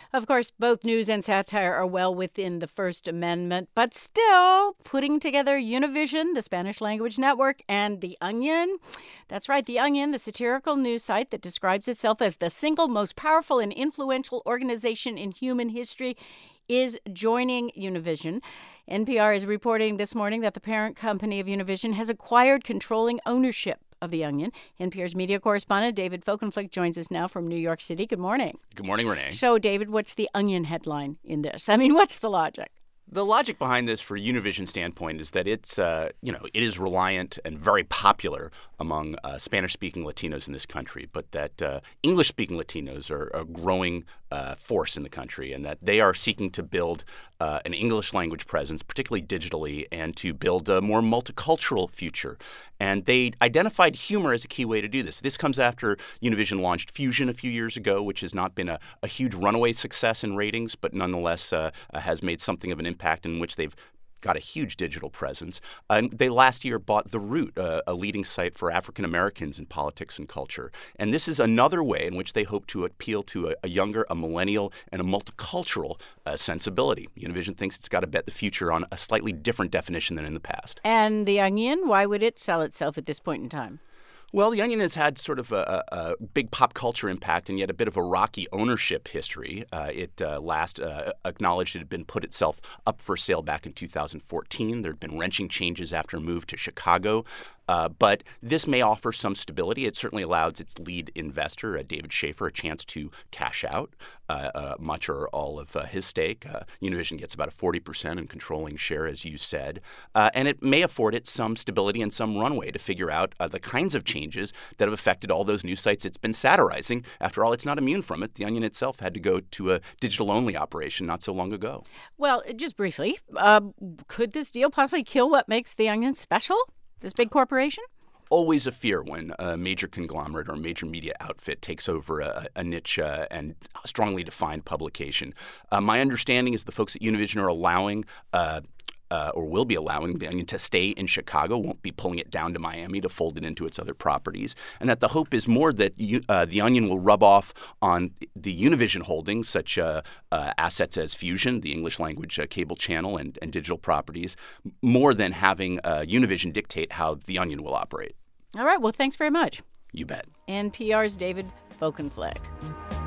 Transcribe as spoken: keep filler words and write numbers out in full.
Of course, both news and satire are well within the First Amendment, but still, putting together Univision, the Spanish language network, and The Onion. That's right, The Onion, the satirical news site that describes itself as the single most powerful and influential organization in human history, is joining Univision. N P R is reporting this morning that the parent company of Univision has acquired controlling ownership of The Onion. N P R's media correspondent David Folkenflik joins us now from New York City. Good morning. Good morning, Renee. So, David, what's the Onion headline in this? I mean, what's the logic? The logic behind this, for Univision's standpoint, is that it's, uh, you know, it is reliant and very popular among uh, Spanish-speaking Latinos in this country, but that uh, English-speaking Latinos are a growing uh, force in the country, and that they are seeking to build uh, an English-language presence, particularly digitally, and to build a more multicultural future. And they identified humor as a key way to do this. This comes after Univision launched Fusion a few years ago, which has not been a, a huge runaway success in ratings, but nonetheless uh, has made something of an impact in which they've got a huge digital presence. And they last year bought The Root, uh, a leading site for African Americans in politics and culture. And this is another way in which they hope to appeal to a, a younger, a millennial, and a multicultural uh, sensibility. Univision thinks it's got to bet the future on a slightly different definition than in the past. And The Onion, why would it sell itself at this point in time? Well, The Onion has had sort of a, a, a big pop culture impact and yet a bit of a rocky ownership history. Uh, it uh, last uh, acknowledged it had been put itself up for sale back in two thousand fourteen. There had been wrenching changes after a move to Chicago. Uh, but this may offer some stability. It certainly allows its lead investor, uh, David Schaefer, a chance to cash out uh, uh, much or all of uh, his stake. Uh, Univision gets about a forty percent in controlling share, as you said. Uh, and it may afford it some stability and some runway to figure out uh, the kinds of changes that have affected all those news sites it's been satirizing. After all, it's not immune from it. The Onion itself had to go to a digital-only operation not so long ago. Well, just briefly, uh, could this deal possibly kill what makes The Onion special? This big corporation? Always a fear when a major conglomerate or major media outfit takes over a, a niche uh, and strongly defined publication. Uh, my understanding is the folks at Univision are allowing uh, Uh, or will be allowing The Onion to stay in Chicago, won't be pulling it down to Miami to fold it into its other properties, and that the hope is more that you, uh, The Onion will rub off on the Univision holdings, such uh, uh, assets as Fusion, the English language uh, cable channel, and, and digital properties, more than having uh, Univision dictate how The Onion will operate. All right. Well, thanks very much. You bet. N P R's David Folkenflik.